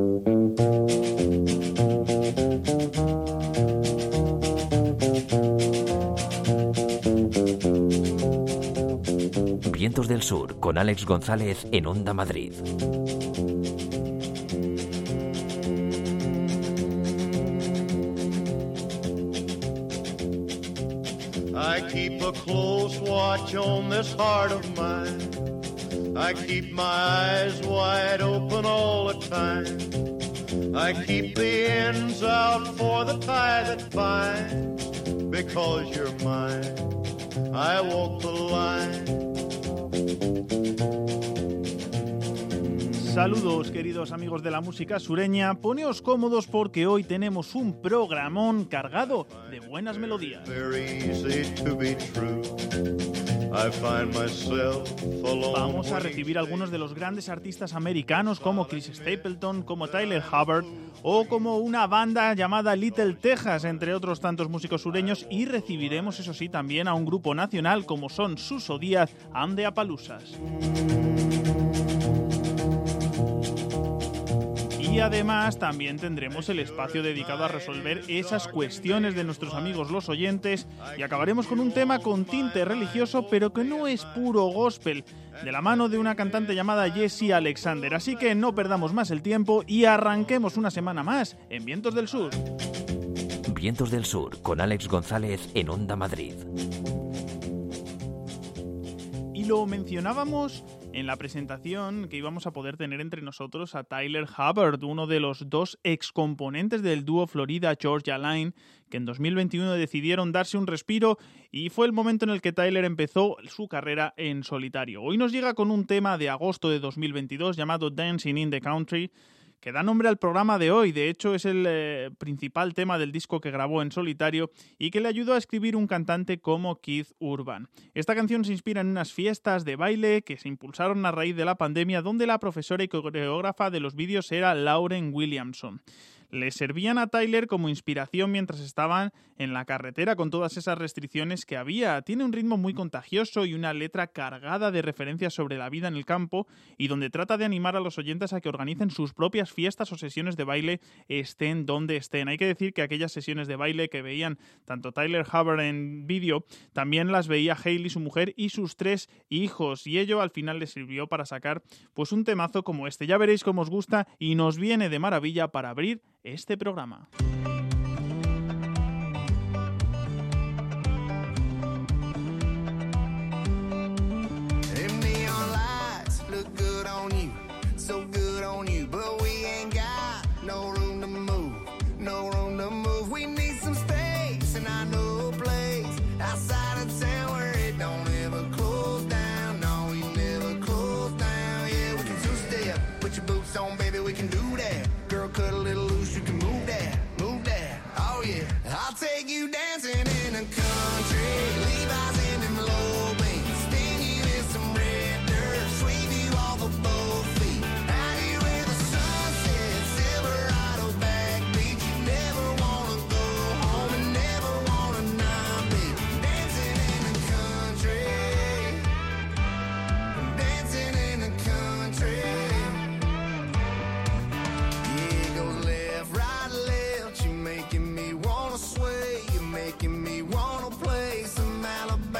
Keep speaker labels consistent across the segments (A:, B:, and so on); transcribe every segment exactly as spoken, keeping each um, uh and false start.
A: Vientos del Sur, con Alex González en Onda Madrid.
B: I keep a close watch on this heart of mine. I keep my eyes wide open all the time. I keep the ends out for the tie that binds. Because you're mine, I walk the line.
C: Saludos, queridos amigos de la música sureña. Poneos cómodos porque hoy tenemos un programón cargado de buenas melodías. Vamos a recibir a algunos de los grandes artistas americanos como Chris Stapleton, como Tyler Hubbard o como una banda llamada Little Texas, entre otros tantos músicos sureños, y recibiremos, eso sí, también a un grupo nacional como son Suso Díaz and the Apaloosas. Y además también tendremos el espacio dedicado a resolver esas cuestiones de nuestros amigos los oyentes y acabaremos con un tema con tinte religioso pero que no es puro gospel, de la mano de una cantante llamada Jessie Alexander. Así que no perdamos más el tiempo y arranquemos una semana más en Vientos del Sur.
A: Vientos del Sur, con Alex González en Onda Madrid.
C: Y lo mencionábamos en la presentación que íbamos a poder tener entre nosotros a Tyler Hubbard, uno de los dos excomponentes del dúo Florida Georgia Line, que en dos mil veintiuno decidieron darse un respiro y fue el momento en el que Tyler empezó su carrera en solitario. Hoy nos llega con un tema de agosto de dos mil veintidós llamado Dancing in the Country, que da nombre al programa de hoy. De hecho, es el eh, principal tema del disco que grabó en solitario y que le ayudó a escribir un cantante como Keith Urban. Esta canción se inspira en unas fiestas de baile que se impulsaron a raíz de la pandemia, donde la profesora y coreógrafa de los vídeos era Lauren Williamson. Le servían a Tyler como inspiración mientras estaban en la carretera con todas esas restricciones que había. Tiene un ritmo muy contagioso y una letra cargada de referencias sobre la vida en el campo y donde trata de animar a los oyentes a que organicen sus propias fiestas o sesiones de baile estén donde estén. Hay que decir que aquellas sesiones de baile que veían tanto Tyler Hubbard en vídeo, también las veía Hayley, su mujer, y sus tres hijos, y ello al final le sirvió para sacar pues un temazo como este. Ya veréis cómo os gusta y nos viene de maravilla para abrir este programa.
D: Making me wanna sway, you're making me wanna play some Alabama.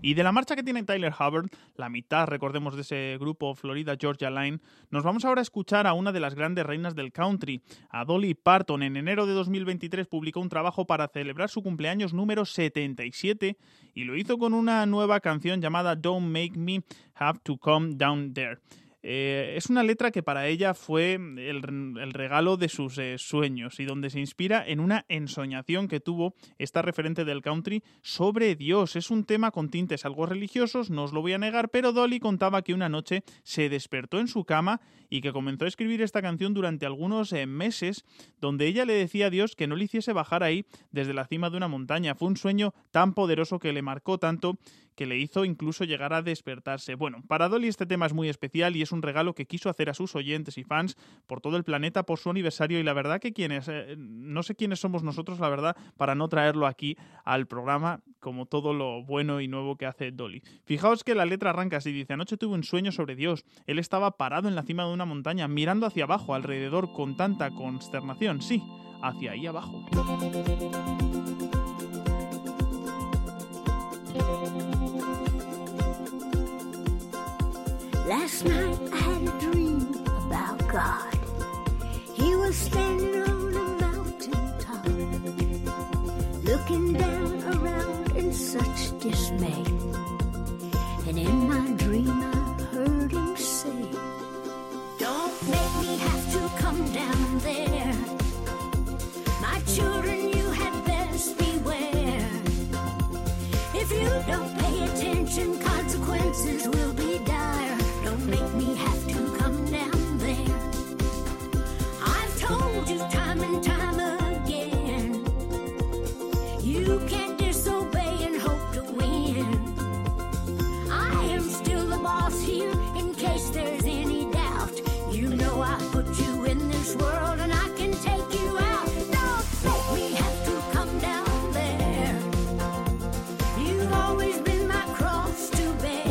C: Y de la marcha que tiene Tyler Hubbard, la mitad, recordemos, de ese grupo Florida Georgia Line, nos vamos ahora a escuchar a una de las grandes reinas del country, a Dolly Parton. En enero de dos mil veintitrés publicó un trabajo para celebrar su cumpleaños número setenta y siete y lo hizo con una nueva canción llamada Don't Make Me Have to Come Down There. Eh, es una letra que para ella fue el, el regalo de sus eh, sueños y donde se inspira en una ensoñación que tuvo esta referente del country sobre Dios. Es un tema con tintes algo religiosos, no os lo voy a negar, pero Dolly contaba que una noche se despertó en su cama y que comenzó a escribir esta canción durante algunos eh, meses, donde ella le decía a Dios que no le hiciese bajar ahí desde la cima de una montaña. Fue un sueño tan poderoso que le marcó tanto que le hizo incluso llegar a despertarse. Bueno, para Dolly este tema es muy especial y es un regalo que quiso hacer a sus oyentes y fans por todo el planeta por su aniversario, y la verdad que quienes, eh, no sé quiénes somos nosotros, la verdad, para no traerlo aquí al programa, como todo lo bueno y nuevo que hace Dolly. Fijaos que la letra arranca así, dice: anoche tuve un sueño sobre Dios. Él estaba parado en la cima de una montaña, mirando hacia abajo, alrededor, con tanta consternación. Sí, hacia ahí abajo.
D: Last night I had a dream about God. He was standing on a mountain top, looking down around in such dismay. And in my dream I heard him say, don't make me have to come down there. My children, you had best beware. If you don't pay attention, consequences will be dire. Don't make me have to come down there. I've told you time and time again, you can't disobey and hope to win. I am still the boss here, in case there's any doubt. You know I put you in this world and I can take you out. Don't make me have to come down there. You've always been my cross to bear.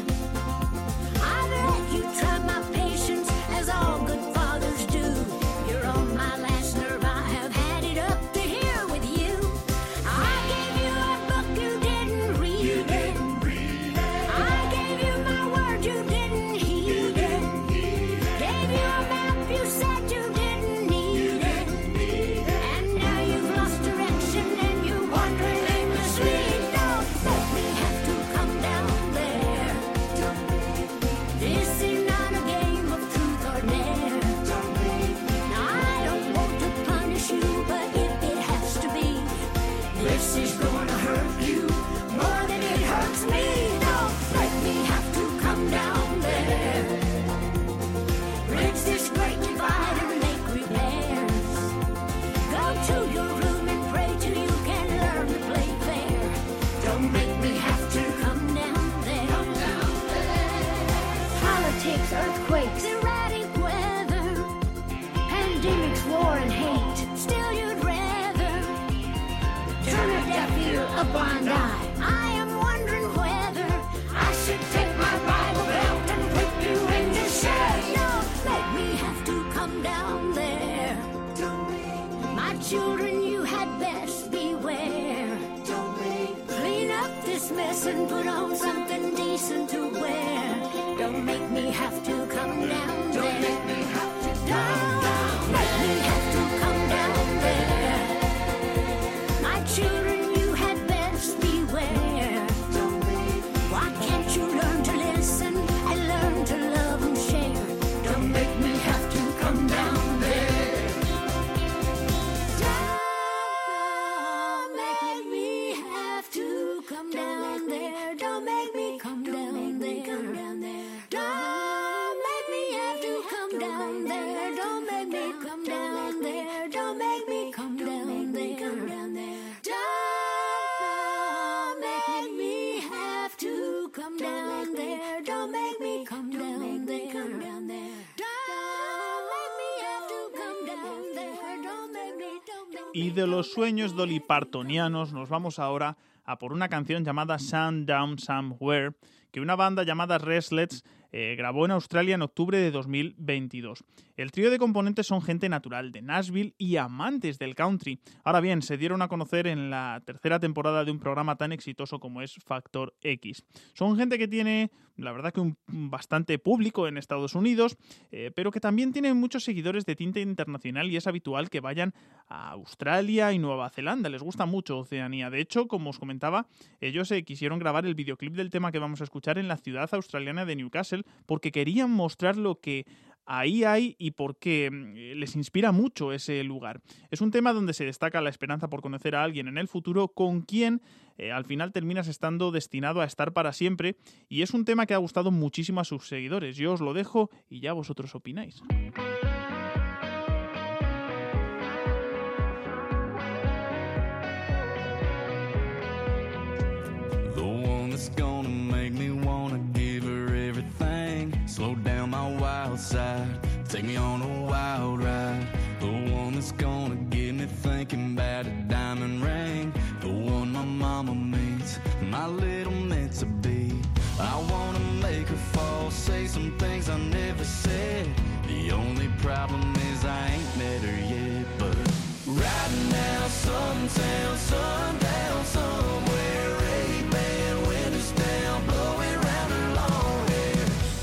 D: You try my patience as all good fathers do. You're on my last nerve, I have had it up to here with you. I gave you a book, you didn't read you it. Didn't read it. I gave you my word, you didn't heed you it. Didn't heed it. Gave you a map, you said you didn't need you it. Didn't need it. And now you've lost direction and you're wandering aimlessly. Don't make me have to come down there. Don't make me. This is not a game of truth or dare. Don't make me. Now I don't want to punish you, but if it has to be, this is gonna hurt you more than it hurts me. Don't make me have to come down there. Bridge this great divide and make repairs. Go to your room and pray till you can learn to play fair. Don't make me have to come down there. Come down there. Politics, earthquakes, erratic weather, pandemics, war and hate. Still you'd rather turn a deaf ear, a blind eye. I am wondering whether I should take my Bible belt and whip you in the shed. Don't make me have to come down there. Don't make my children, you had best beware. Don't make clean up this mess and put on something decent to wear. Don't make me have to come down there. Don't make me have to come down. Make me have to come down there. My children, you had best beware. Don't make. Why can't you learn to listen and learn to love and share? Don't make me have to come down there. Don't make me have to come down there. Don't make me come down there. Don't make me have to come down there. Don't make me come down there. Don't make me come down there. Don't make me have to come down there. Don't make me come down there. Don't make me have to come down there. Don't make me, don't make me.
C: Y de los sueños dolly partonianos nos vamos ahora a por una canción llamada Sundown Somewhere, que una banda llamada Restless eh, grabó en Australia en octubre de dos mil veintidós. El trío de componentes son gente natural de Nashville y amantes del country. Ahora bien, se dieron a conocer en la tercera temporada de un programa tan exitoso como es Factor X. Son gente que tiene, la verdad, que un bastante público en Estados Unidos, eh, pero que también tienen muchos seguidores de tinte internacional y es habitual que vayan a Australia y Nueva Zelanda. Les gusta mucho Oceanía. De hecho, como os comentaba, ellos eh, quisieron grabar el videoclip del tema que vamos a escuchar en la ciudad australiana de Newcastle porque querían mostrar lo que ahí hay y porque les inspira mucho ese lugar. Es un tema donde se destaca la esperanza por conocer a alguien en el futuro con quien eh, al final terminas estando destinado a estar para siempre, y es un tema que ha gustado muchísimo a sus seguidores. Yo os lo dejo y ya vosotros opináis.
E: Slow down my wild side, take me on a wild ride. The one that's gonna get me thinking about a diamond ring. The one my mama meets, my little meant to be. I wanna make her fall, say some things I never said. The only problem is I ain't met her yet. But riding down some town, sundown somewhere, Ray-Ban windows down, blowing round her long hair.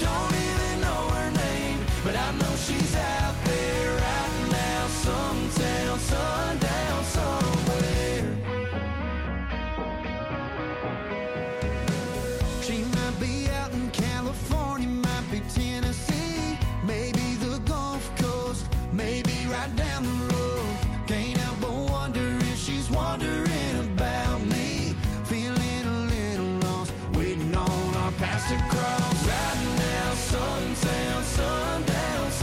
E: But I know she's out there riding out some town, sundown somewhere. She might be out in California, might be Tennessee, maybe the Gulf Coast, maybe right down the road. Can't help but wonder if she's wondering about me, feeling a little lost, waiting on our paths to cross. Riding out some town, sundown.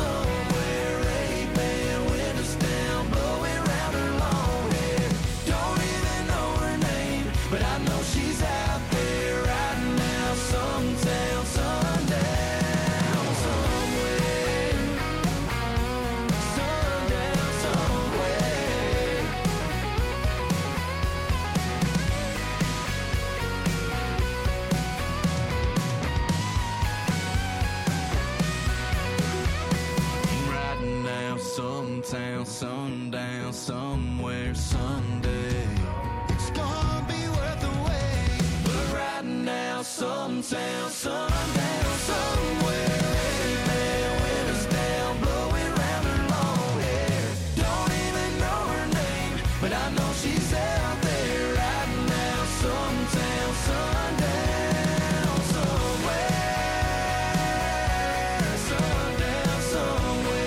E: Town, sundown, somewhere, someday. It's gonna be worth the wait. But right now, some town, sundown, somewhere. Ray-Ban windows down, blowing round her long hair. Don't even know her name, but I know she's out there. Right now, some town, sundown, somewhere. Sundown, somewhere.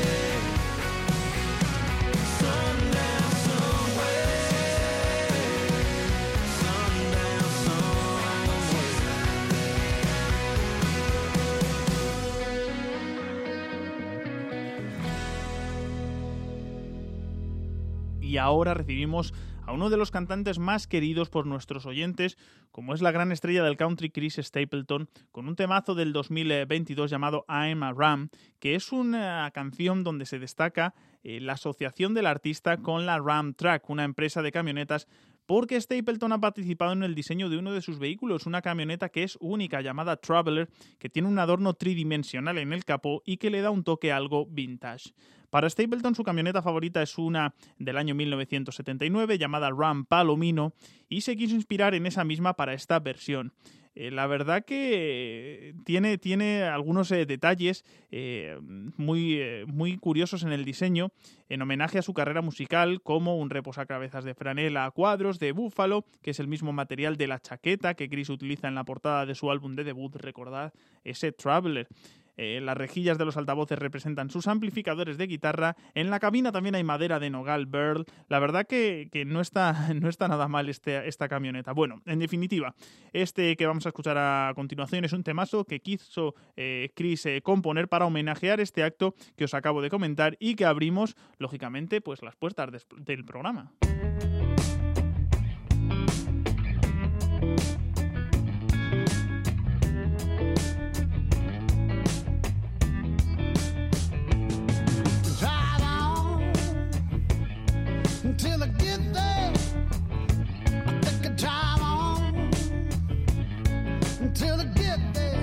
C: Y ahora recibimos a uno de los cantantes más queridos por nuestros oyentes, como es la gran estrella del country Chris Stapleton, con un temazo del dos mil veintidós llamado I'm a Ram, que es una canción donde se destaca eh, la asociación del artista con la Ram Truck, una empresa de camionetas, porque Stapleton ha participado en el diseño de uno de sus vehículos, una camioneta que es única llamada Traveler, que tiene un adorno tridimensional en el capó y que le da un toque algo vintage. Para Stapleton, su camioneta favorita es una del año mil novecientos setenta y nueve llamada Ram Palomino y se quiso inspirar en esa misma para esta versión. Eh, la verdad que tiene, tiene algunos eh, detalles eh, muy, eh, muy curiosos en el diseño, en homenaje a su carrera musical, como un reposacabezas de franela a cuadros de búfalo, que es el mismo material de la chaqueta que Chris utiliza en la portada de su álbum de debut, recordad ese Traveler. Eh, las rejillas de los altavoces representan sus amplificadores de guitarra. En la cabina también hay madera de nogal Burl. La verdad que, que no, está, no está nada mal este, esta camioneta. Bueno, en definitiva, este que vamos a escuchar a continuación es un temazo que quiso eh, Chris eh, componer para homenajear este acto que os acabo de comentar y que abrimos, lógicamente, pues las puertas de, del programa.
F: Until I get there, I think I drive on. Until I get there.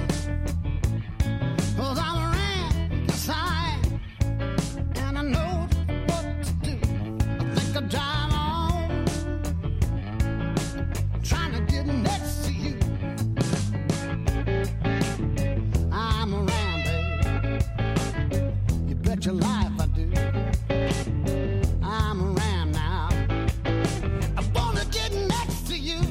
F: bet your life I do. I'm around now. I wanna get next to you.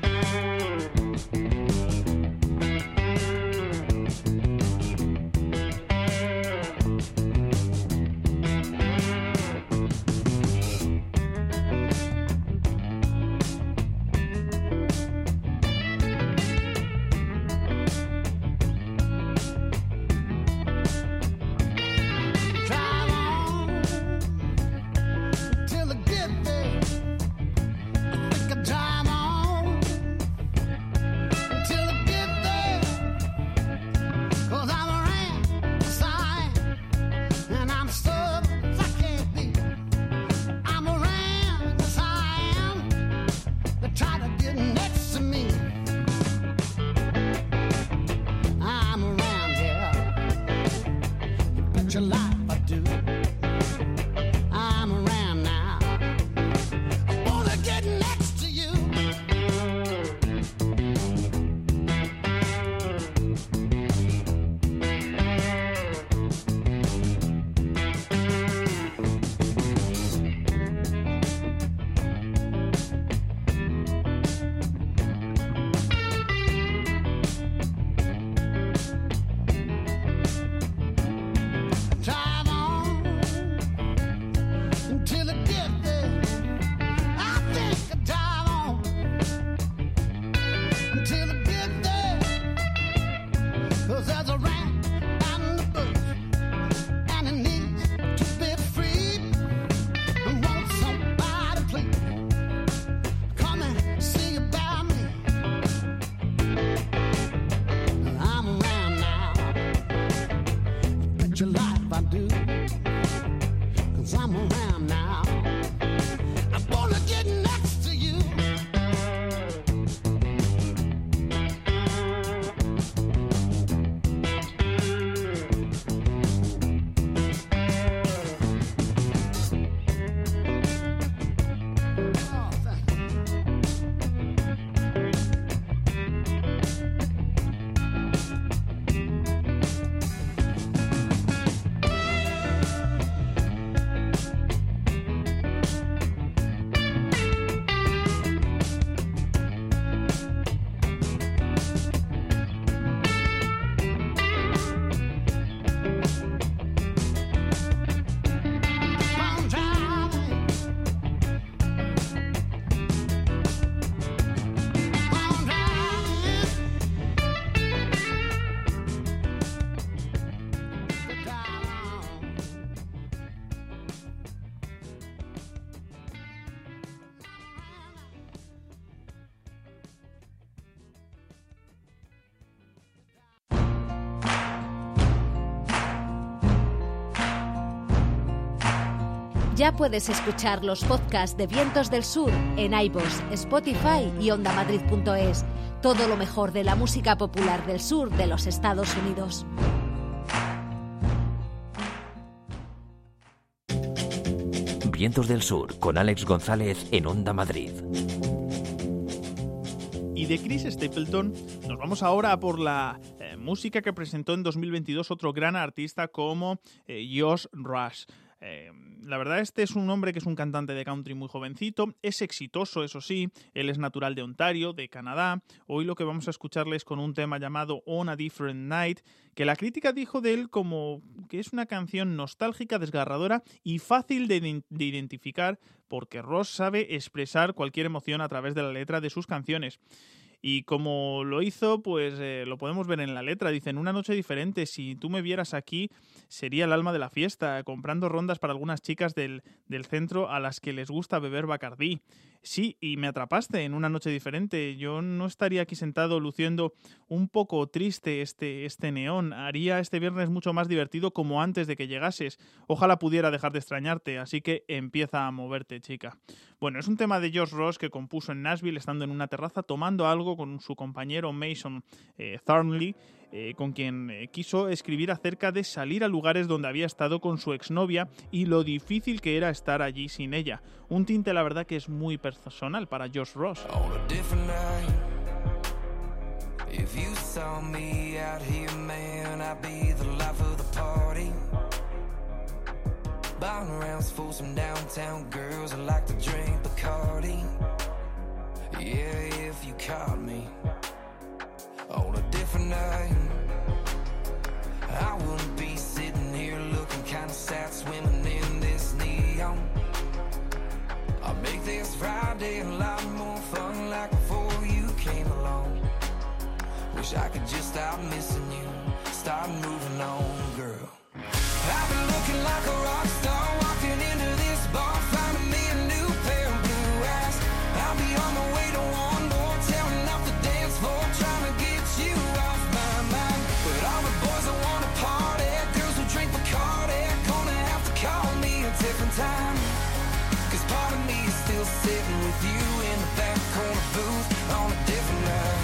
G: Ya puedes escuchar los podcasts de Vientos del Sur en iVoox, Spotify y onda madrid punto es. Todo lo mejor de la música popular del sur de los Estados Unidos.
A: Vientos del Sur con Alex González en Onda Madrid.
C: Y de Chris Stapleton nos vamos ahora a por la eh, música que presentó en dos mil veintidós otro gran artista como eh, Josh Rush. Eh, la verdad, este es un hombre que es un cantante de country muy jovencito, es exitoso, eso sí, él es natural de Ontario, de Canadá. Hoy lo que vamos a escucharles con un tema llamado On a Different Night, que la crítica dijo de él como que es una canción nostálgica, desgarradora y fácil de, de identificar, porque Ross sabe expresar cualquier emoción a través de la letra de sus canciones. Y como lo hizo, pues eh, lo podemos ver en la letra. Dicen, una noche diferente, si tú me vieras aquí, sería el alma de la fiesta, comprando rondas para algunas chicas del, del centro a las que les gusta beber Bacardí. Sí, y me atrapaste en una noche diferente. Yo no estaría aquí sentado luciendo un poco triste este, este neón. Haría este viernes mucho más divertido como antes de que llegases. Ojalá pudiera dejar de extrañarte, así que empieza a moverte, chica. Bueno, es un tema de Josh Ross que compuso en Nashville estando en una terraza tomando algo con su compañero Mason eh, Thornley, eh, con quien eh, quiso escribir acerca de salir a lugares donde había estado con su exnovia y lo difícil que era estar allí sin ella. Un tinte, la verdad, que es muy personal para Josh Ross.
E: If you saw me out here, man, I'd be the life of the party. house full some downtown girls. I like to drink Bacardi. Yeah, if you caught me on a different night, I wouldn't be sitting here looking kinda sad, swimming in this neon. I'll make this Friday a lot more fun, like before you came along. Wish I could just stop missing you, start moving on, girl. I've been looking like a rock star, walking into this bar, finding me a new pair of blue eyes. I'll be on my way to one more, tearing up the dance floor, trying to get you off my mind. But all the boys that wanna party, girls who drink Bacardi, gonna have to call me a different time. Cause part of me is still sitting with you in the back corner booth on a different night.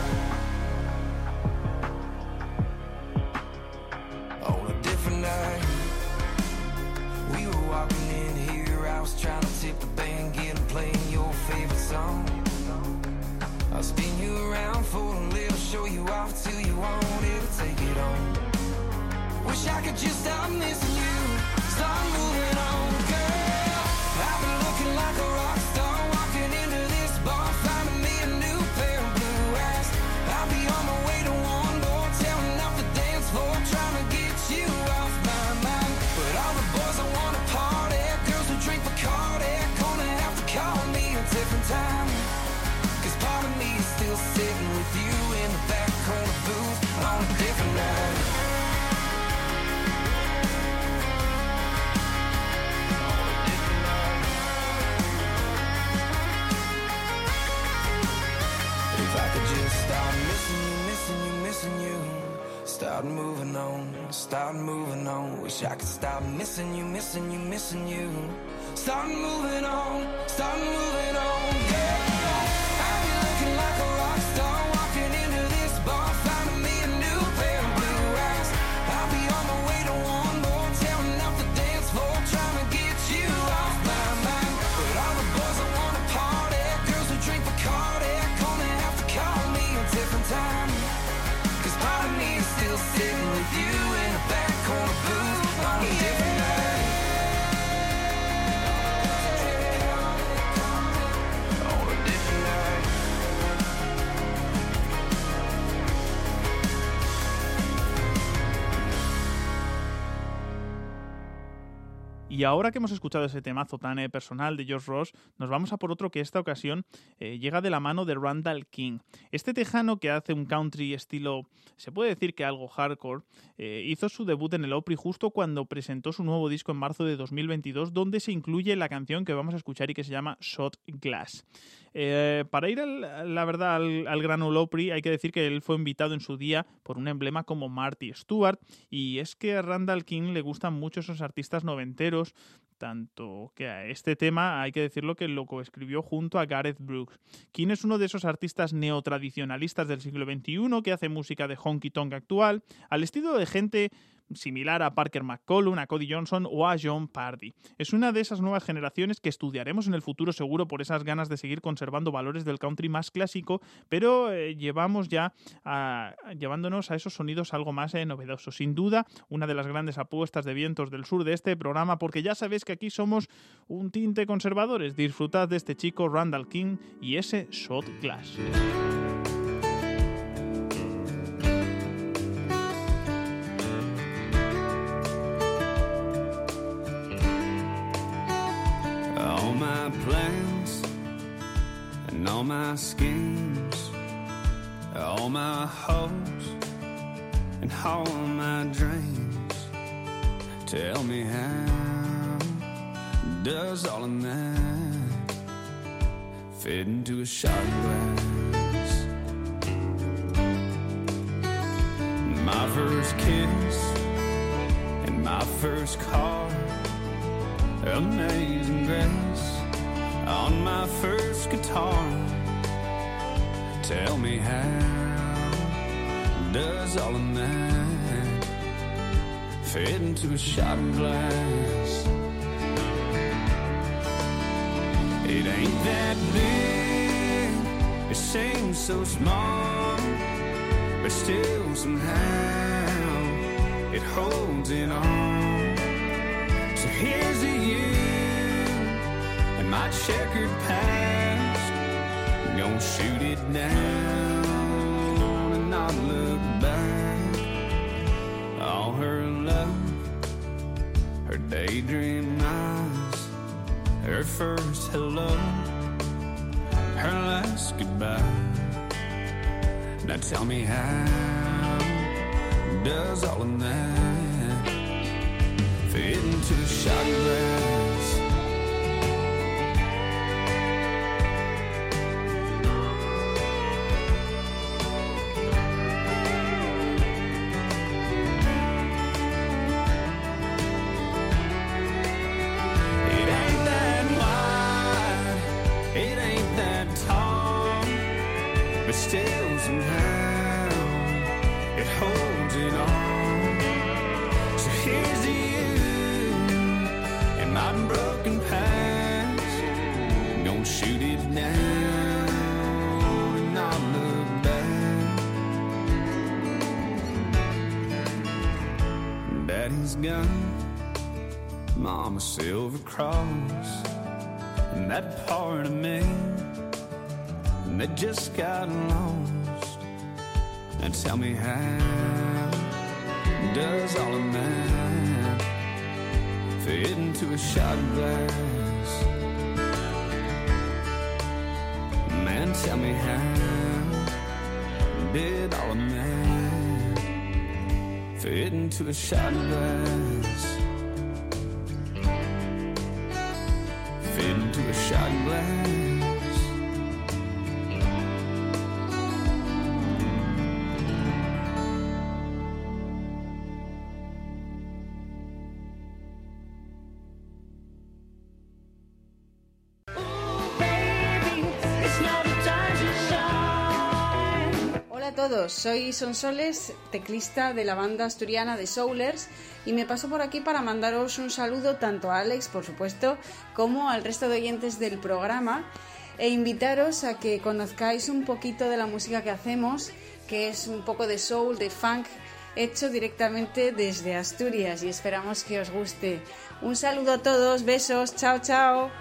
E: On a different night. We were walking in here, I was trying to tip the band, get them playing your favorite song. I'll spin you around for a little, show you off till you want it, take it on. Wish I could just stop missing you, start moving on, girl. I've been looking like a rock star, walking into this bar, finding me a new pair of blue eyes. I'll be on my way to one more, tearing up the dance floor, trying to get you off my mind. But all the boys that wanna party, girls who drink Bacardi, gonna have to call me a different time. Cause part of me is still sitting with you in the back corner booth on a different night. If I could just start missing you, missing you, missing you, start moving on, start moving on. Wish I could stop missing you, missing you, missing you, start moving on, start moving on, girl. I've been looking like a rock star, walking into this bar, finding me a new pair of blue eyes. I'll be on my way to one more, tearing up the dance floor, trying to get you off my mind. But all the boys that wanna party, girls who drink Bacardi, gonna have to call me a different time. Cause part of me is still sitting with you in the back corner booth on a different night. On a different night.
C: Y ahora que hemos escuchado ese temazo tan eh, personal de Josh Ross, nos vamos a por otro que esta ocasión eh, llega de la mano de Randall King. Este tejano que hace un country estilo, se puede decir que algo hardcore, eh, hizo su debut en el Opry justo cuando presentó su nuevo disco en marzo de dos mil veintidós, donde se incluye la canción que vamos a escuchar y que se llama Shot Glass. Eh, para ir, al, la verdad, al, al grano Opry, hay que decir que él fue invitado en su día por un emblema como Marty Stewart, y es que a Randall King le gustan mucho esos artistas noventeros, tanto que a este tema hay que decirlo que lo coescribió junto a Gareth Brooks. King es uno de esos artistas neotradicionalistas del siglo veintiuno que hace música de honky tonk actual, al estilo de gente similar a Parker McCollum, a Cody Johnson o a John Pardy. Es una de esas nuevas generaciones que estudiaremos en el futuro seguro por esas ganas de seguir conservando valores del country más clásico, pero eh, llevamos ya a, llevándonos a esos sonidos algo más eh, novedosos. Sin duda, una de las grandes apuestas de Vientos del Sur de este programa, porque ya sabéis que aquí somos un tinte conservadores. Disfrutad de este chico Randall King y ese Shot Glass.
E: All my plans and all my schemes, all my hopes and all my dreams. Tell me how does all of that fit into a shot glass? My first kiss and my first car, Amazing Grace on my first guitar. Tell me how does all of that fit into a shot glass? It ain't that big, it seems so small, but still somehow it holds it all. So here's to you and my checkered past. I'm gonna shoot it down and not look back. All her love, her daydream eyes, her first hello, her last goodbye. Now tell me, how does all of that fit into a shot glass? It ain't that wide, it ain't that tall, but still somehow it holds it all. So here's to you and my broken past. I'm gonna shoot it down and not look back. Daddy's gun, Mama's silver cross, and that part of me that just got lost. And tell me, how does all of that fit into a shot glass? Man, tell me, how did all of that fit into a shot glass? Fit into a shot glass.
H: Hola a todos, soy Sonsoles, teclista de la banda asturiana de Soulers, y me paso por aquí para mandaros un saludo tanto a Alex, por supuesto, como al resto de oyentes del programa, e invitaros a que conozcáis un poquito de la música que hacemos, que es un poco de soul, de funk, hecho directamente desde Asturias, y esperamos que os guste. Un saludo a todos, besos, chao, chao.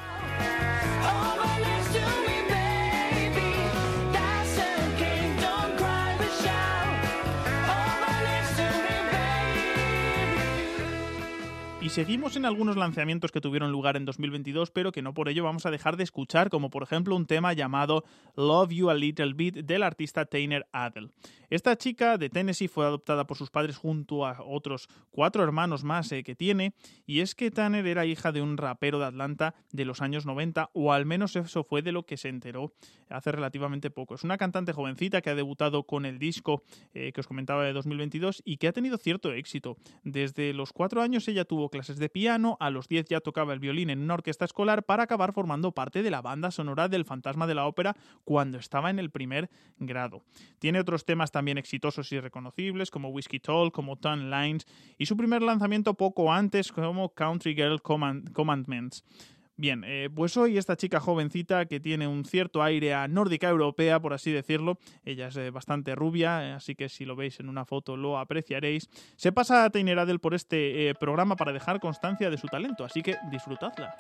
C: Y seguimos en algunos lanzamientos que tuvieron lugar en dos mil veintidós, pero que no por ello vamos a dejar de escuchar, como por ejemplo un tema llamado Love You a Little Bit del artista Tanner Adel. Esta chica de Tennessee fue adoptada por sus padres junto a otros cuatro hermanos más eh, que tiene, y es que Tanner era hija de un rapero de Atlanta de los años noventa, o al menos eso fue de lo que se enteró hace relativamente poco. Es una cantante jovencita que ha debutado con el disco eh, que os comentaba de dos mil veintidós y que ha tenido cierto éxito. Desde los cuatro años ella tuvo clases de piano, a los diez ya tocaba el violín en una orquesta escolar para acabar formando parte de la banda sonora del Fantasma de la Ópera cuando estaba en el primer grado. Tiene otros temas también exitosos y reconocibles como Whiskey Toll, como Tan Lines, y su primer lanzamiento poco antes como Country Girl Command- Commandments. Bien, eh, pues hoy esta chica jovencita que tiene un cierto aire a nórdica europea, por así decirlo, ella es eh, bastante rubia, eh, así que si lo veis en una foto lo apreciaréis, se pasa a Tanner Adel por este eh, programa para dejar constancia de su talento, así que disfrutadla.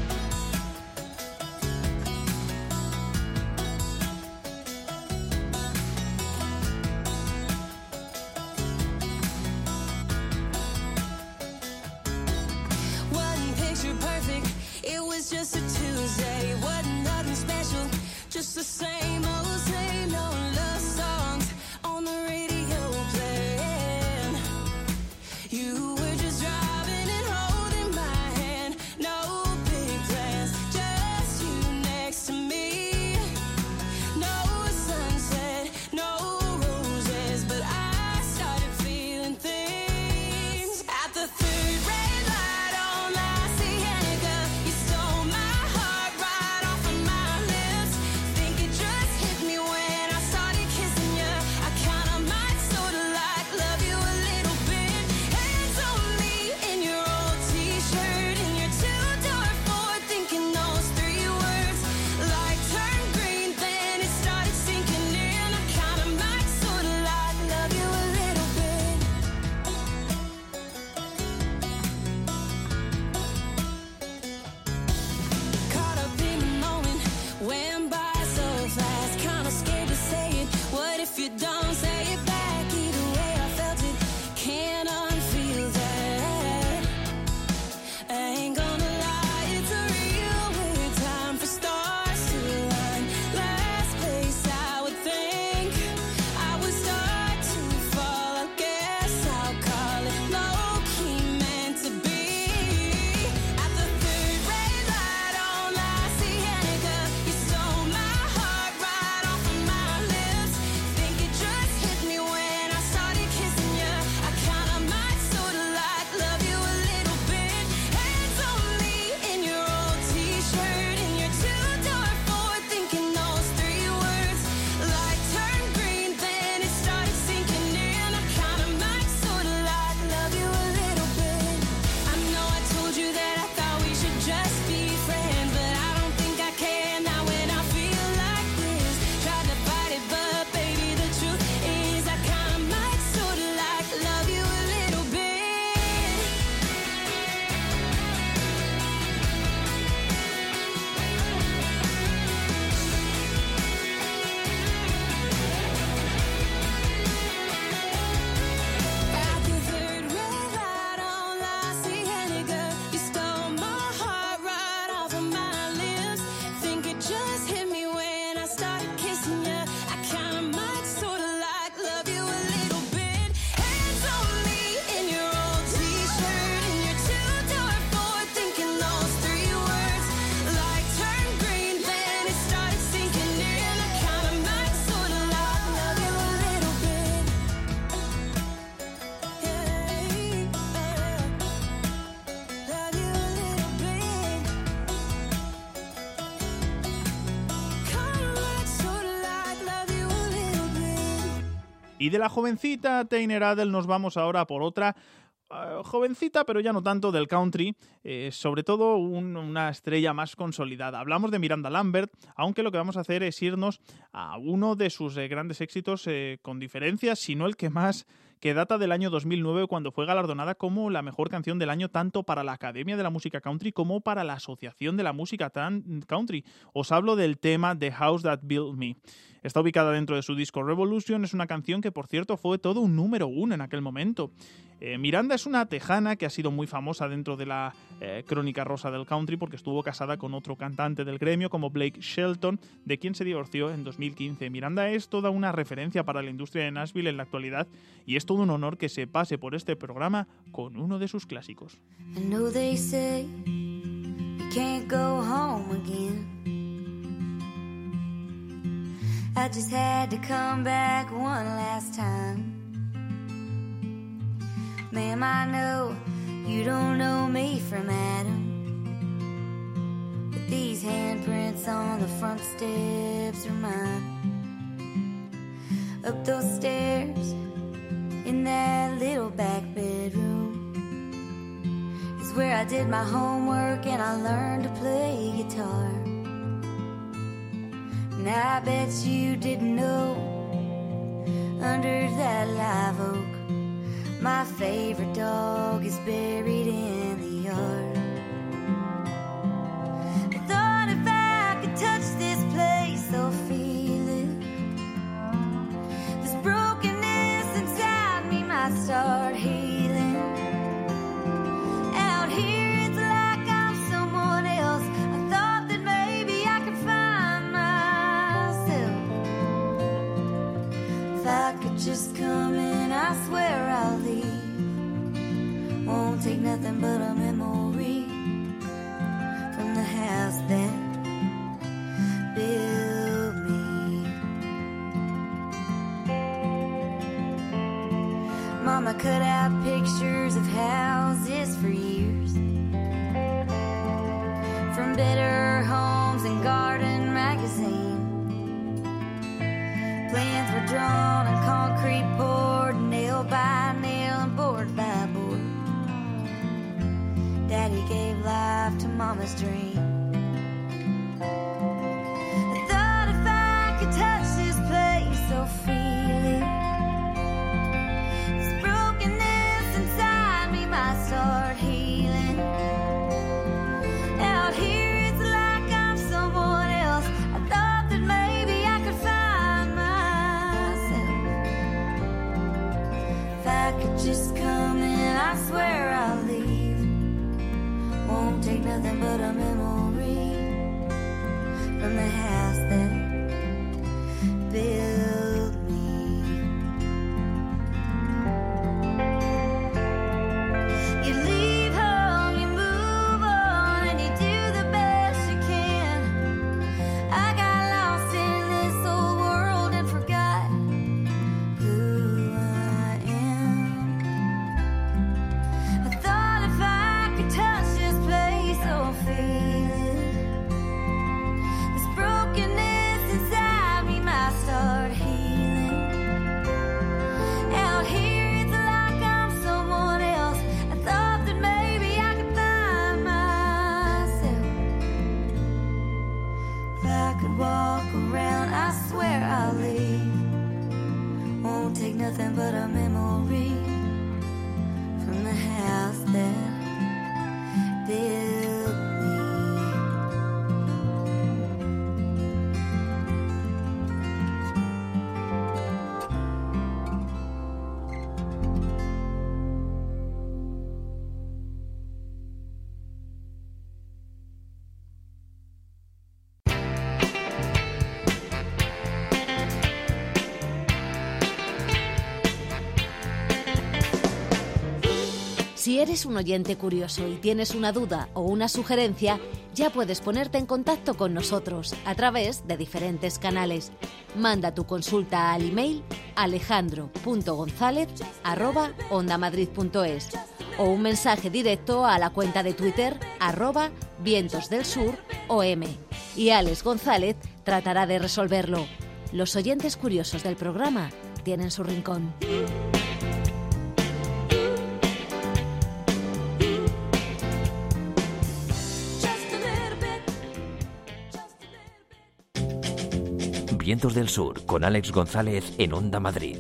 I: Just a Tuesday, wasn't nothing special, just the same old, same old love songs on the radio playing. You were just driving and holding my hand, no big
C: Y de la jovencita Tainer Adel nos vamos ahora por otra Uh, jovencita, pero ya no tanto, del country, eh, sobre todo un, una estrella más consolidada. Hablamos de Miranda Lambert, aunque lo que vamos a hacer es irnos a uno de sus eh, grandes éxitos eh, con diferencias, si no el que más, que data del año dos mil nueve, cuando fue galardonada como la mejor canción del año tanto para la Academia de la Música Country como para la Asociación de la Música Country. Os hablo del tema The House That Built Me. Está ubicada dentro de su disco Revolution, es una canción que, por cierto, fue todo un número uno en aquel momento. Eh, Miranda es una tejana que ha sido muy famosa dentro de la eh, crónica rosa del country porque estuvo casada con otro cantante del gremio como Blake Shelton, de quien se divorció en dos mil quince. Miranda es toda una referencia para la industria de Nashville en la actualidad y es todo un honor que se pase por este programa con uno de sus clásicos.
I: I know they say you can't go home again. I just had to come back one last time. Ma'am, I know you don't know me from Adam, but these handprints on the front steps are mine. Up those stairs in that little back bedroom is where I did my homework and I learned to play guitar. And I bet you didn't know, under that live oak, my favorite dog is buried in the yard. I thought if I could touch this place or feel it, this brokenness inside me might start healing. Out here it's like I'm someone else. I thought that maybe I could find myself. If I could just come in, I swear I'll leave. Won't take nothing but a memory from the house that built me. Mama cut out pictures of houses for years, from Better Homes and Garden magazine. Plans were drawn and concrete poured, nail by nail and board by board. Daddy gave life to Mama's dream. I thought if I could touch this place or feel it, this brokenness inside me might start healing. Out here it's like I'm someone else. I thought that maybe I could find myself. If I could just come in, I swear I'll leave. Won't take nothing but a memory from the house that built me. You leave home, you move on, and you do the best you can. I got lost in this old world and forgot who I am. I thought if I could touch this place or feel it, this brokenness inside me might start healing. Out here it's like I'm someone else. I thought that maybe I could find myself. If I could walk around, I swear I'll leave. Won't take nothing but a memory from the house that built me.
G: Si eres un oyente curioso y tienes una duda o una sugerencia, ya puedes ponerte en contacto con nosotros a través de diferentes canales. Manda tu consulta al email alejandro punto gonzález arroba ondamadrid punto es o un mensaje directo a la cuenta de Twitter arroba vientos del sur O M y Alex González tratará de resolverlo. Los oyentes curiosos del programa tienen su rincón.
A: Vientos del Sur, con Alex González en Onda Madrid.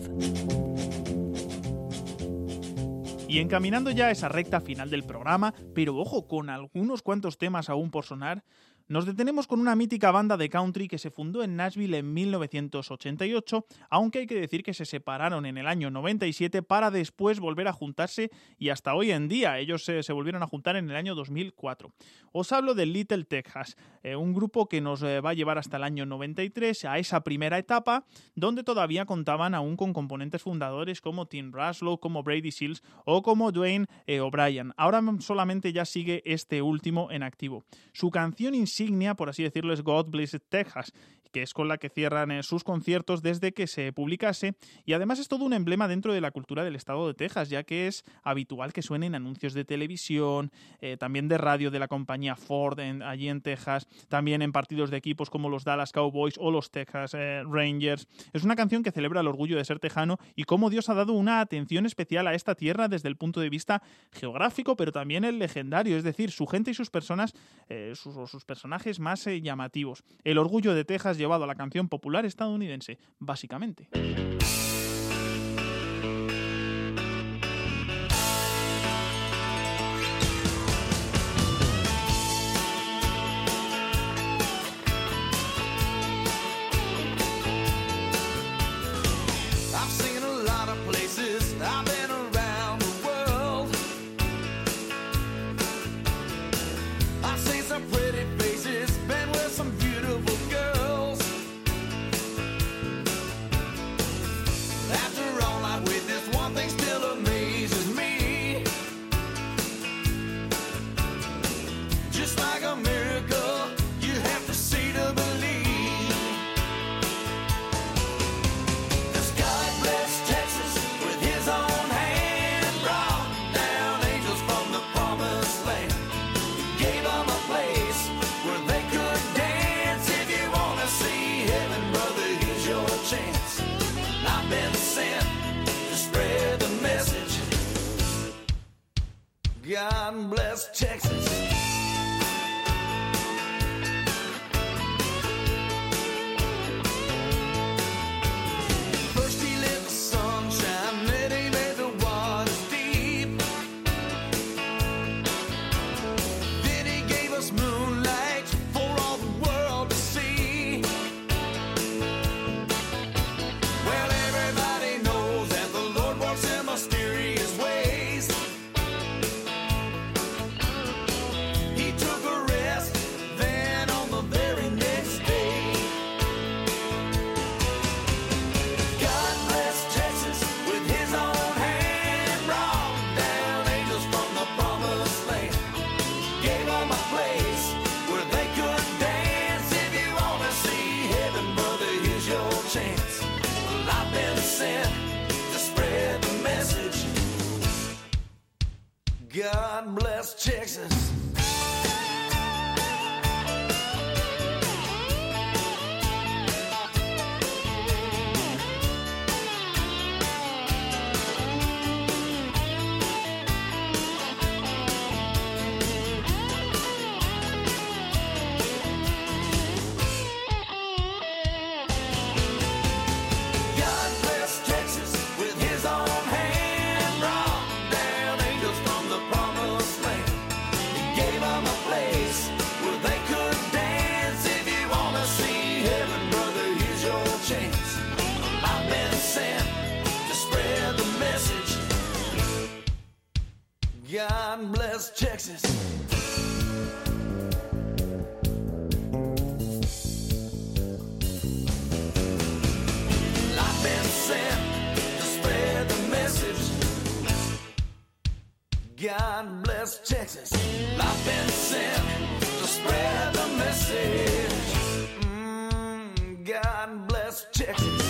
C: Y encaminando ya a esa recta final del programa, pero ojo, con algunos cuantos temas aún por sonar, nos detenemos con una mítica banda de country que se fundó en Nashville en mil novecientos ochenta y ocho, aunque hay que decir que se separaron en el año noventa y siete para después volver a juntarse y hasta hoy en día ellos se, se volvieron a juntar en el año dos mil cuatro. Os hablo de Little Texas, eh, un grupo que nos eh, va a llevar hasta el año noventa y tres, a esa primera etapa, donde todavía contaban aún con componentes fundadores como Tim Russell, como Brady Seals o como Dwayne eh, O'Brien. Ahora solamente ya sigue este último en activo. Su canción insignia, por así decirlo, es God Bless Texas, que es con la que cierran eh, sus conciertos desde que se publicase, y además es todo un emblema dentro de la cultura del estado de Texas, ya que es habitual que suenen anuncios de televisión, eh, también de radio de la compañía Ford en, allí en Texas, también en partidos de equipos como los Dallas Cowboys o los Texas eh, Rangers. Es una canción que celebra el orgullo de ser tejano y cómo Dios ha dado una atención especial a esta tierra desde el punto de vista geográfico, pero también el legendario, es decir, su gente y sus personas, eh, sus, sus personajes más eh, llamativos. El orgullo de Texas llevado a la canción popular estadounidense, básicamente.
J: God bless Texas. First he let the sun shine, then he made the waters deep. Then he gave us moonlight for all the world to see. Well, everybody knows that the Lord works in mysterious ways. God bless Texas. God bless Texas. I've been sent to spread the message. God bless Texas. I've been sent to spread the message. Mm, God bless Texas.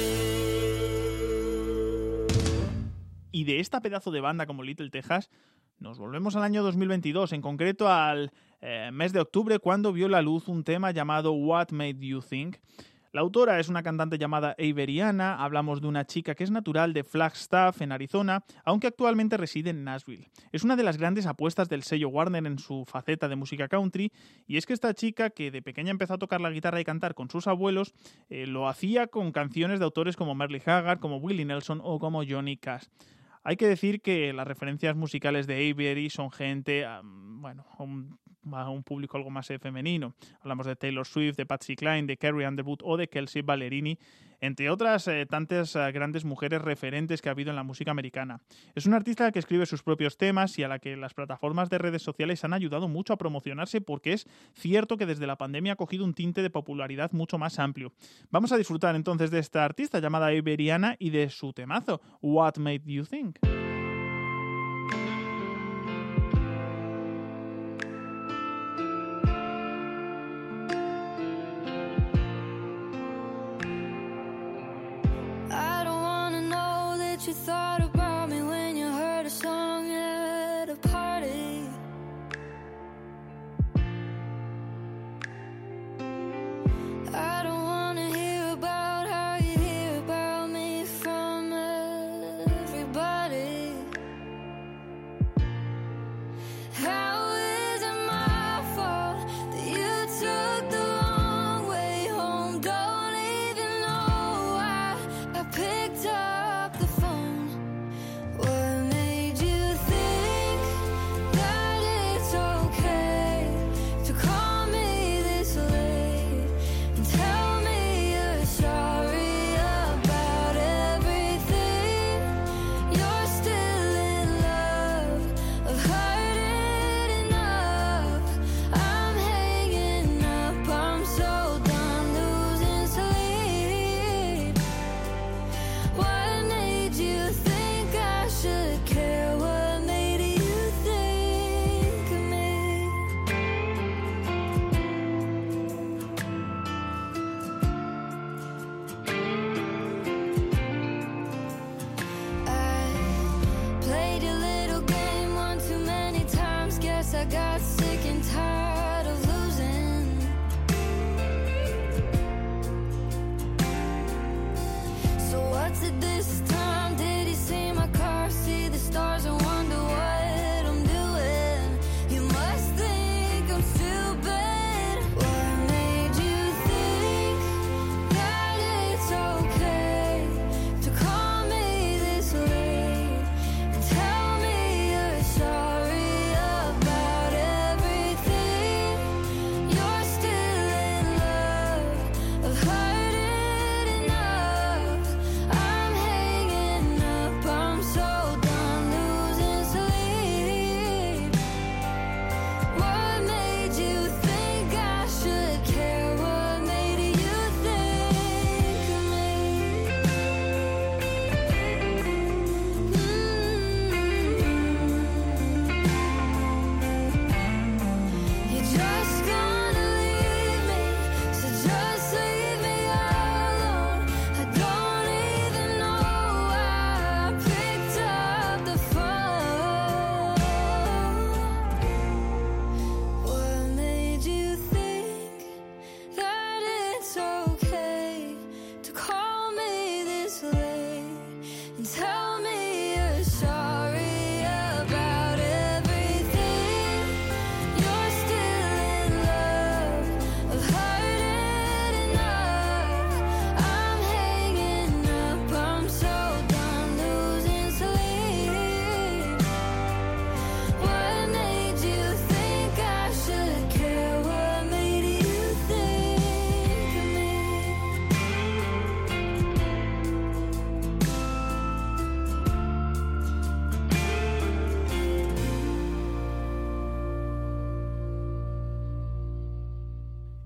C: Y de esta pedazo de banda como Little Texas Nos volvemos al año dos mil veintidós, en concreto al eh, mes de octubre, cuando vio la luz un tema llamado What Made You Think. La autora es una cantante llamada Averiana. Hablamos de una chica que es natural de Flagstaff, en Arizona, aunque actualmente reside en Nashville. Es una de las grandes apuestas del sello Warner en su faceta de música country, y es que esta chica, que de pequeña empezó a tocar la guitarra y cantar con sus abuelos, eh, lo hacía con canciones de autores como Merle Haggard, como Willie Nelson o como Johnny Cash. Hay que decir que las referencias musicales de Avery son gente, um, bueno, un, a un público algo más eh, femenino. Hablamos de Taylor Swift, de Patsy Cline, de Carrie Underwood o de Kelsey Ballerini, entre otras eh, tantas eh, grandes mujeres referentes que ha habido en la música americana. Es una artista que escribe sus propios temas y a la que las plataformas de redes sociales han ayudado mucho a promocionarse, porque es cierto que desde la pandemia ha cogido un tinte de popularidad mucho más amplio. Vamos a disfrutar entonces de esta artista llamada Averiana y de su temazo, What Made You Think.
I: You thought about me when you heard a song at a party. I don't wanna hear about how you hear about me from everybody. How is it my fault that you took the long way home? Don't even know why I picked up the phone.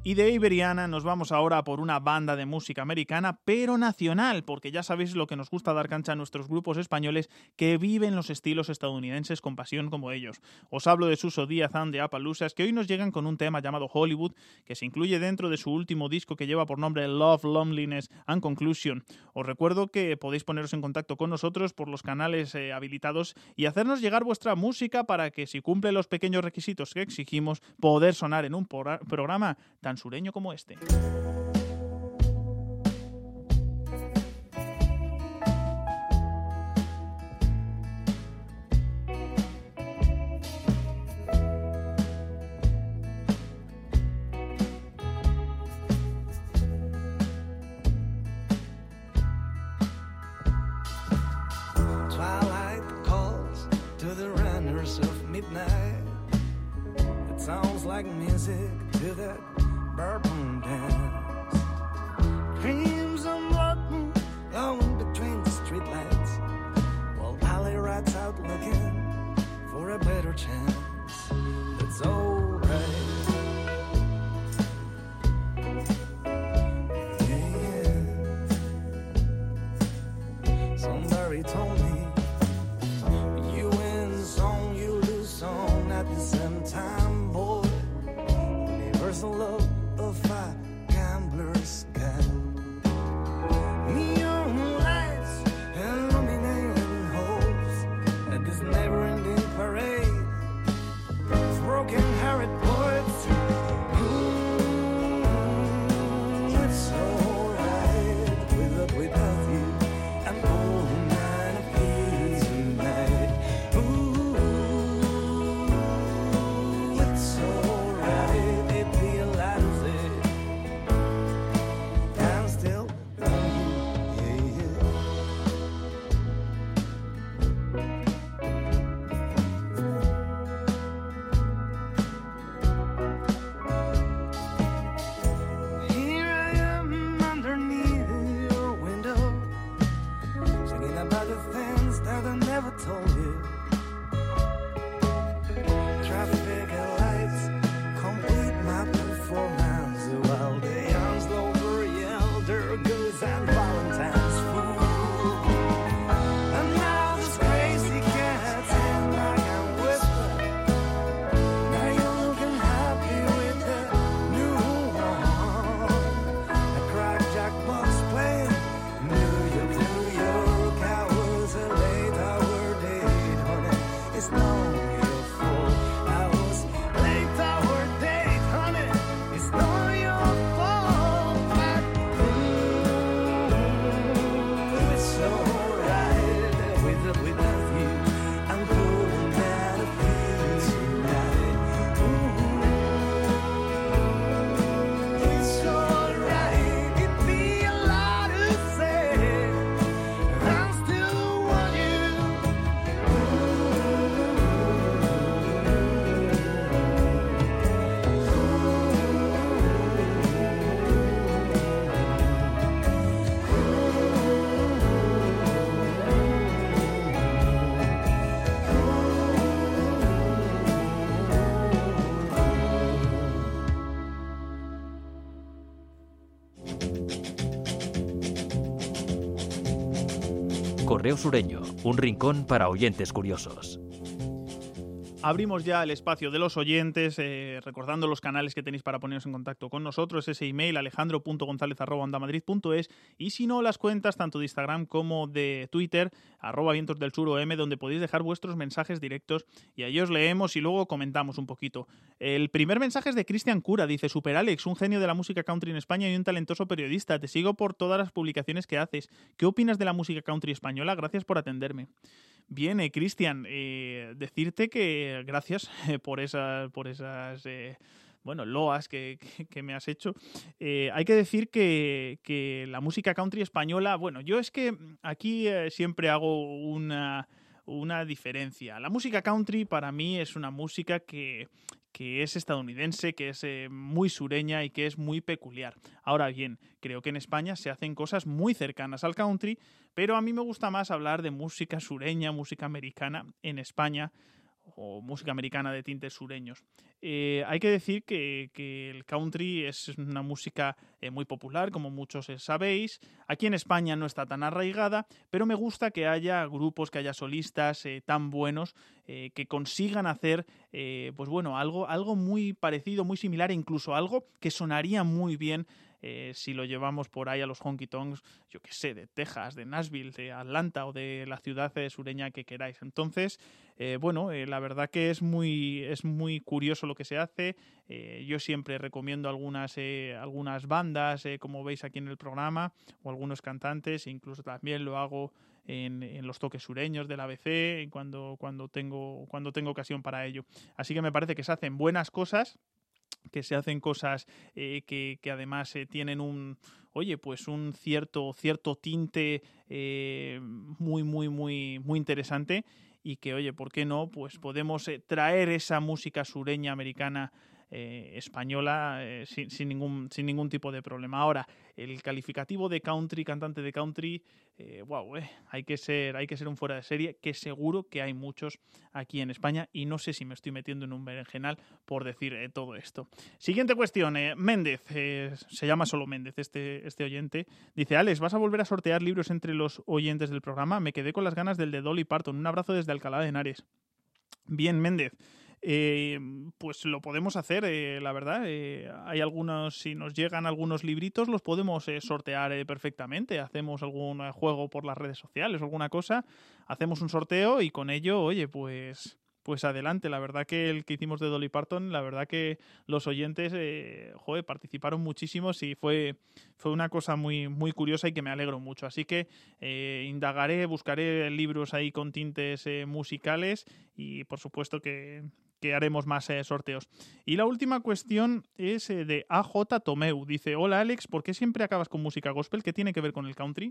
C: Y de Iberiana nos vamos ahora por una banda de música americana, pero nacional, porque ya sabéis lo que nos gusta dar cancha a nuestros grupos españoles que viven los estilos estadounidenses con pasión como ellos. Os hablo de Suso Díaz and the Appaloosas, que hoy nos llegan con un tema llamado Hollywood, que se incluye dentro de su último disco que lleva por nombre Love, Loneliness and Conclusion. Os recuerdo que podéis poneros en contacto con nosotros por los canales eh, habilitados y hacernos llegar vuestra música para que, si cumple los pequeños requisitos que exigimos, poder sonar en un por- programa tan sureño como este.
K: Twilight calls to the runners of midnight. It sounds like music to that bourbon dance. Crimson blood glowing between the streetlights, while alley rats out looking for a better chance. That's alright. Yeah. Somebody told me you win some, you lose some at the same time, boy. Universal love of a gambler's sky. Neon lights illuminating hopes at this never-ending parade of broken-hearted poets. Ooh, it's alright with or without you. I'm going on a peace tonight. Ooh, it's alright. It'd be a lot of it. I'm still on you, yeah, yeah. Here I am underneath your window, singing about the things that I never told you. Traffic lights complete my performance, while the young slower yell there goes and Valentine's fool. And now this crazy cat's in I can whisper. Now you're looking happy with the new one. A crackjack box playing New York, New York. I was a late hour date, honey. It's not your fault. I was late hour date, honey. It's not your fault. But ooh, it's alright with or without you. I'm pulling out of peace tonight. Ooh, it's alright. It'd be a lot to say. I'm still want you.
A: Correo Sureño, un rincón para oyentes curiosos.
C: Abrimos ya el espacio de los oyentes, eh, recordando los canales que tenéis para poneros en contacto con nosotros, ese email alejandro punto gonzález arroba ondamadrid punto es, y si no, las cuentas tanto de Instagram como de Twitter, arroba vientos del sur o m, donde podéis dejar vuestros mensajes directos y ahí os leemos y luego comentamos un poquito. El primer mensaje es de Cristian Cura, dice: Super Alex, un genio de la música country en España y un talentoso periodista, te sigo por todas las publicaciones que haces. ¿Qué opinas de la música country española? Gracias por atenderme. Bien, eh, Cristian, eh, decirte que gracias eh, por esas, por esas eh, bueno, loas que, que, que me has hecho. Eh, hay que decir que, que la música country española, bueno, yo es que aquí eh, siempre hago una, una diferencia. La música country para mí es una música que, que es estadounidense, que es eh, muy sureña y que es muy peculiar. Ahora bien, creo que en España se hacen cosas muy cercanas al country, pero a mí me gusta más hablar de música sureña, música americana en España, o música americana de tintes sureños. Eh, hay que decir que, que el country es una música eh, muy popular, como muchos eh, sabéis. Aquí en España no está tan arraigada, pero me gusta que haya grupos, que haya solistas eh, tan buenos eh, que consigan hacer eh, pues bueno, algo, algo muy parecido, muy similar, e incluso algo que sonaría muy bien Eh, si lo llevamos por ahí a los honky tonks, yo qué sé, de Texas, de Nashville, de Atlanta o de la ciudad eh, sureña que queráis. Entonces, eh, bueno, eh, la verdad que es muy, es muy curioso lo que se hace. Eh, yo siempre recomiendo algunas, eh, algunas bandas, eh, como veis aquí en el programa, o algunos cantantes, incluso también lo hago en, en los toques sureños del A B C, cuando, cuando, tengo, cuando tengo ocasión para ello. Así que me parece que se hacen buenas cosas, que se hacen cosas eh, que, que además eh, tienen un, oye, pues un cierto, cierto tinte eh, muy, muy, muy, muy interesante, y que, oye, ¿por qué no? Pues podemos eh, traer esa música sureña americana eh, española eh, sin, sin, ningún, sin ningún tipo de problema. Ahora, el calificativo de country, cantante de country, eh, wow, eh, hay que ser, hay que ser un fuera de serie, que seguro que hay muchos aquí en España, y no sé si me estoy metiendo en un berenjenal por decir eh, todo esto. Siguiente cuestión, eh, Méndez, eh, se llama solo Méndez este, este oyente, dice: Alex, ¿vas a volver a sortear libros entre los oyentes del programa? Me quedé con las ganas del de Dolly Parton. Un abrazo desde Alcalá de Henares. Bien, Méndez. Eh, pues lo podemos hacer, eh, la verdad. Eh, hay algunos, si nos llegan algunos libritos, los podemos eh, sortear eh, perfectamente. Hacemos algún eh, juego por las redes sociales o alguna cosa, hacemos un sorteo y con ello, oye, pues... Pues adelante. La verdad que el que hicimos de Dolly Parton, la verdad que los oyentes eh, joder, participaron muchísimo, y fue, fue una cosa muy, muy curiosa y que me alegro mucho. Así que eh, indagaré, buscaré libros ahí con tintes eh, musicales, y por supuesto que, que haremos más eh, sorteos. Y la última cuestión es eh, de A J Tomeu. Dice: hola Alex, ¿por qué siempre acabas con música gospel? ¿Qué tiene que ver con el country?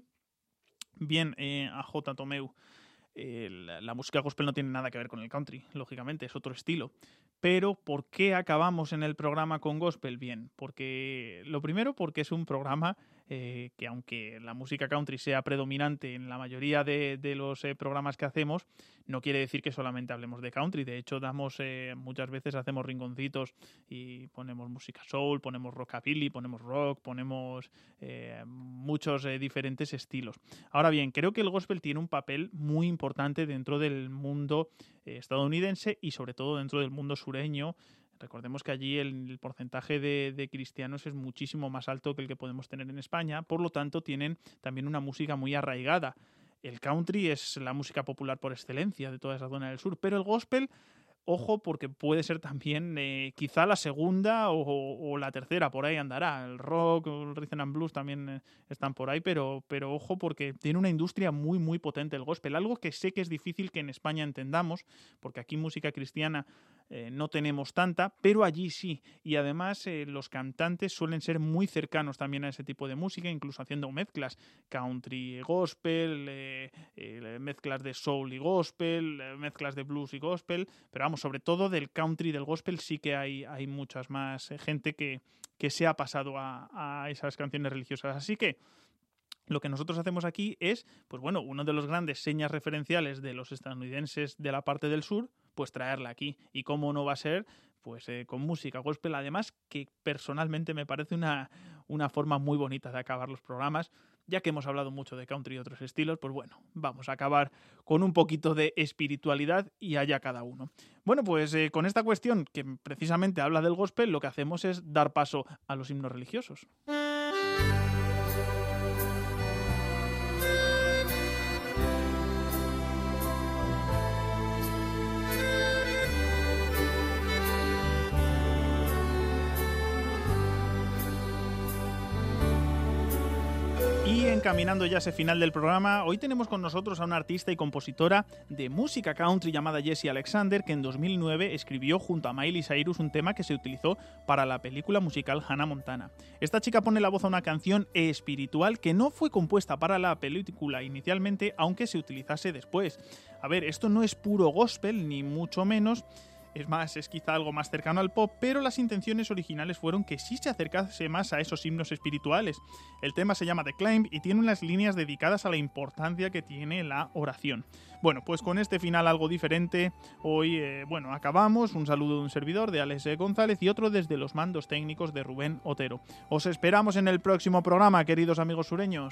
C: Bien, eh, A J Tomeu. Eh, la, la música gospel no tiene nada que ver con el country, lógicamente, es otro estilo. Pero, ¿por qué acabamos en el programa con gospel? Bien, porque lo primero, porque es un programa eh, que, aunque la música country sea predominante en la mayoría de, de los eh, programas que hacemos, no quiere decir que solamente hablemos de country. De hecho, damos eh, muchas veces hacemos rinconcitos y ponemos música soul, ponemos rockabilly, ponemos rock, ponemos eh, muchos eh, diferentes estilos. Ahora bien, creo que el gospel tiene un papel muy importante dentro del mundo eh, estadounidense, y sobre todo dentro del mundo sureño. Recordemos que allí el, el porcentaje de, de cristianos es muchísimo más alto que el que podemos tener en España. Por lo tanto, tienen también una música muy arraigada. El country es la música popular por excelencia de toda esa zona del sur, pero el gospel, ojo, porque puede ser también eh, quizá la segunda o, o la tercera, por ahí andará. El rock, el rhythm and blues también eh, están por ahí, pero, pero ojo, porque tiene una industria muy, muy potente el gospel. Algo que sé que es difícil que en España entendamos, porque aquí música cristiana eh, no tenemos tanta, pero allí sí. Y además eh, los cantantes suelen ser muy cercanos también a ese tipo de música, incluso haciendo mezclas country, gospel, eh, eh, mezclas de soul y gospel, eh, mezclas de blues y gospel, pero vamos, sobre todo del country y del gospel sí que hay, hay muchas más eh, gente que, que se ha pasado a, a esas canciones religiosas. Así que lo que nosotros hacemos aquí es, pues bueno, uno de los grandes señas referenciales de los estadounidenses de la parte del sur, pues traerla aquí. Y cómo no va a ser, pues eh, con música gospel, además, que personalmente me parece una, una forma muy bonita de acabar los programas. Ya que hemos hablado mucho de country y otros estilos, pues bueno, vamos a acabar con un poquito de espiritualidad y allá cada uno. Bueno, pues eh, con esta cuestión que precisamente habla del gospel, lo que hacemos es dar paso a los himnos religiosos. Y encaminando ya ese final del programa, hoy tenemos con nosotros a una artista y compositora de música country llamada Jessie Alexander, que en dos mil nueve escribió junto a Miley Cyrus un tema que se utilizó para la película musical Hannah Montana. Esta chica pone la voz a una canción espiritual que no fue compuesta para la película inicialmente, aunque se utilizase después. A ver, esto no es puro gospel, ni mucho menos. Es más, es quizá algo más cercano al pop, pero las intenciones originales fueron que sí se acercase más a esos himnos espirituales. El tema se llama The Climb y tiene unas líneas dedicadas a la importancia que tiene la oración. Bueno, pues con este final algo diferente, hoy, eh, bueno, acabamos. Un saludo de un servidor, de Alex González, y otro desde los mandos técnicos de Rubén Otero. Os esperamos en el próximo programa, queridos amigos sureños.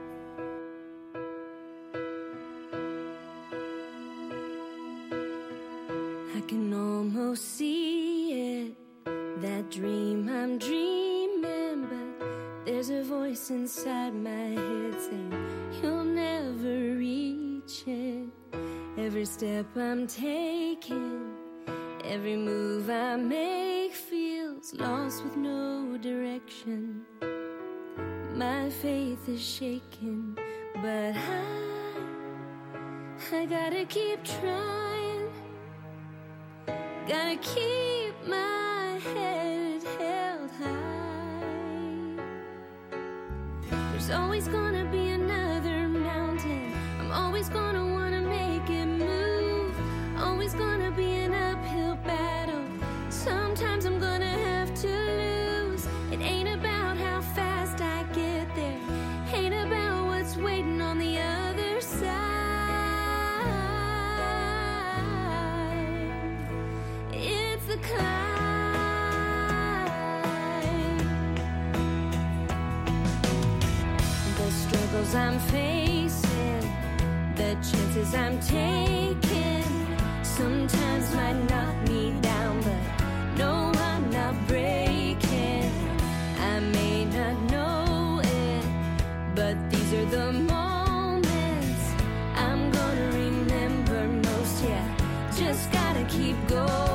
I: I can almost see it, that dream I'm dreaming, but there's a voice inside my head saying you'll never reach it. Every step I'm taking, every move I make feels lost with no direction. My faith is shaking, but I, I gotta keep trying. Gotta keep my head held high. There's always gonna be another mountain. I'm always gonna wanna make it move. Always gonna be an uphill battle. Sometimes I'm gonna have to lose. It ain't about how fast I get there. Ain't about what's waiting on the other side. The climb, the struggles I'm facing, the chances I'm taking, sometimes might knock me down, but no, I'm not breaking. I may not know it, but these are the moments I'm gonna remember most. Yeah, just gotta keep going.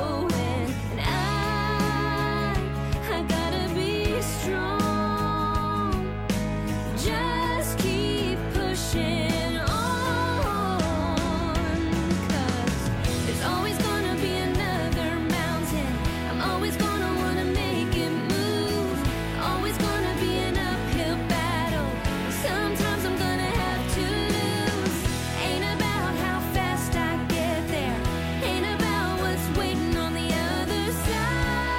I: Strong, just keep pushing on, 'cause there's always gonna be another mountain. I'm always gonna wanna make it move. Always gonna be an uphill battle. Sometimes I'm gonna have to lose. Ain't about how fast I get there. Ain't about what's waiting on the other side.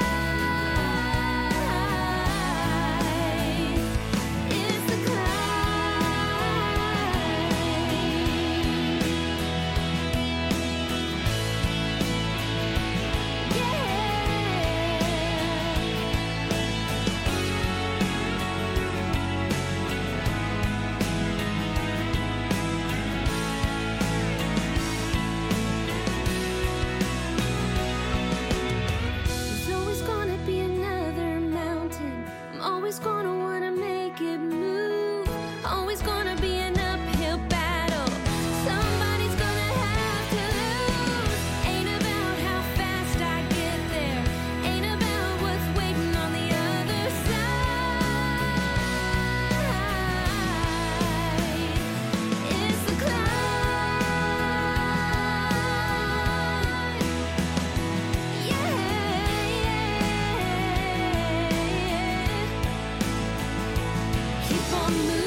I: Always gonna wanna make it move. Always gonna be an uphill battle. Somebody's gonna have to lose. Ain't about how fast I get there. Ain't about what's waiting on the other side. It's the climb. Yeah, yeah. Keep on moving.